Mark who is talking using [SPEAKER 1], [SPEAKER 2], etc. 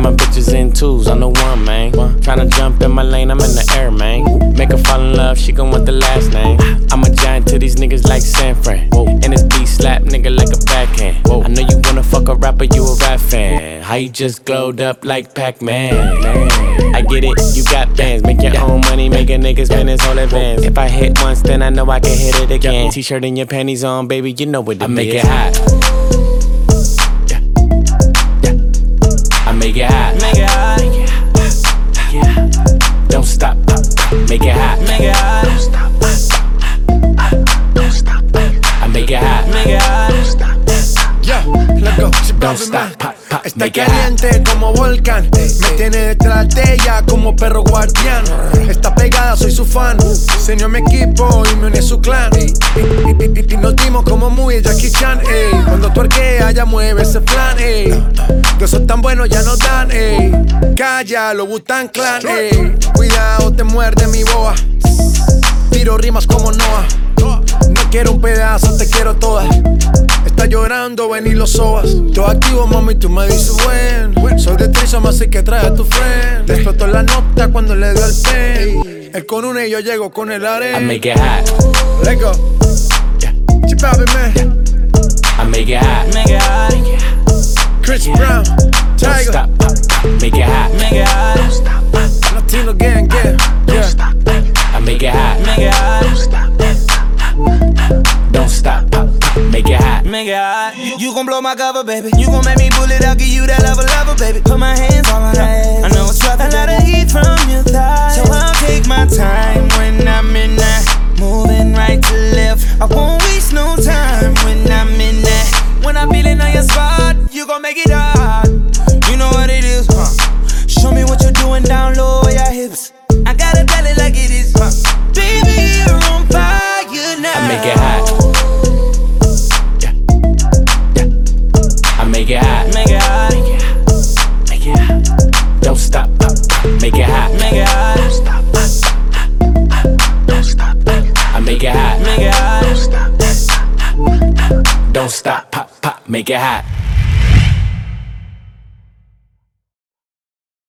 [SPEAKER 1] my bitches in twos, I'm the one, man. Tryna jump in my lane, I'm in the air, man. Make her fall in love, she gon' want the last name. I'm a giant to these niggas like San Fran. And this beat slap nigga like a backhand. I know you wanna fuck a rapper, you a rap fan. How you just glowed up like Pac-Man? I get it, you got bands. Make your own money, make a nigga spend his whole advance. If I hit once, then I know I can hit it again. T-shirt and your panties on, baby, you know what it is. I make it hot. I make it hot.
[SPEAKER 2] Make it hot.
[SPEAKER 1] Don't stop. Make it hot.
[SPEAKER 2] Make it hot.
[SPEAKER 1] Don't stop. Don't stop. I make it hot.
[SPEAKER 2] Make it hot.
[SPEAKER 3] Let's go.
[SPEAKER 1] Don't stop.
[SPEAKER 3] Está caliente como volcán. Me tiene detrás de ella como perro guardián. Está pegada, soy su fan. Se unió a mi equipo y me uní a su clan. Y nos dimos como muy Jackie Chan. Cuando tuerquea ya mueve ese flan. De esos tan buenos ya nos dan. Calla, lo Wu-Tang Clan. Cuidado, te muerde mi boa. Tiro rimas como Noah. No quiero un pedazo, te quiero toda. Está llorando, ven y lo sobas. Todo activo, mami, tú me dices buen. Soy de Trisom, así que trae a tu friend. Le explotó la nota cuando le dio el pen. Él con una y yo llego con el arena.
[SPEAKER 1] I make it hot.
[SPEAKER 3] Let's go. Chip out, man.
[SPEAKER 1] I make it hot.
[SPEAKER 2] Make it hot.
[SPEAKER 3] Chris Brown,
[SPEAKER 1] Don't
[SPEAKER 3] Tiger.
[SPEAKER 1] stop. Make it hot.
[SPEAKER 2] Make it hot.
[SPEAKER 3] Latino gang, yeah.
[SPEAKER 1] I make it hot.
[SPEAKER 2] Make it hot.
[SPEAKER 1] Don't stop. Make it hot.
[SPEAKER 2] Make it hot. You gon' blow my cover, baby. You gon' make me pull it out, give you that lover, baby. Put my hands on my ass. I know it's rough, a lot of heat from your thighs. So I'll take my time when I'm in that. Moving right to left. I won't waste no time when I'm in that. When I'm feeling on your spot, you gon' make it hard. You know what it is, huh? Show me what you're doing down low, your hips. I gotta tell it like it is, huh? Baby, you're on fire now.
[SPEAKER 1] I make it hot. I make it hot.
[SPEAKER 2] Make it hot.
[SPEAKER 1] Make it hot. Don't stop. Make it hot.
[SPEAKER 2] Make it hot.
[SPEAKER 1] Don't stop. I make it hot.
[SPEAKER 2] Make it hot.
[SPEAKER 1] Don't stop. Make it hot.